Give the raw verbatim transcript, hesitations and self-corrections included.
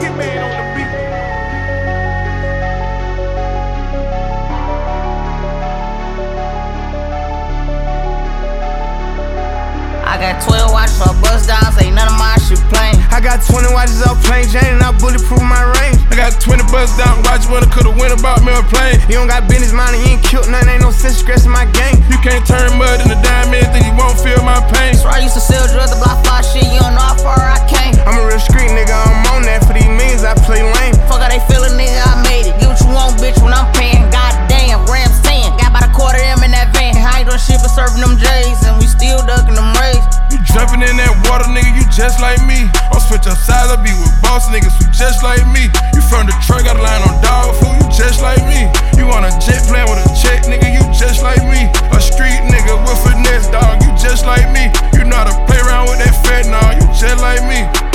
Hitman on the beat. I got twelve watches for bust downs, ain't none of my shit plain. I got twenty watches off plain Jane and I bulletproof my range. I got twenty bust down watches when I could've went about me a plane. You don't got business mind and you ain't killed nothing, ain't no sense stressing my game. You can't turn mud into diamond, think you won't feel my pain. So I used to sell drugs to block fly shit, you don't know how far I came. I'm a real street nigga, I'm on that for these millions, I play lame. Fuck how they feelin', nigga, I made it. Get what you want, bitch, when I'm paying. Goddamn, Rams ten. Got about a quarter of them in that van. I ain't doing shit but serving them J's, and we still ducking them rays. You jumping in that water, nigga, you just like me. I'll switch up sides, I be with boss niggas who just like me. You from Detroit, got a line on dog food, you just like me. You on a jet plane with a check, nigga, you just like me. A street nigga with finesse, dog, you just like me. You know how to play around with that fat, nah, you just like me.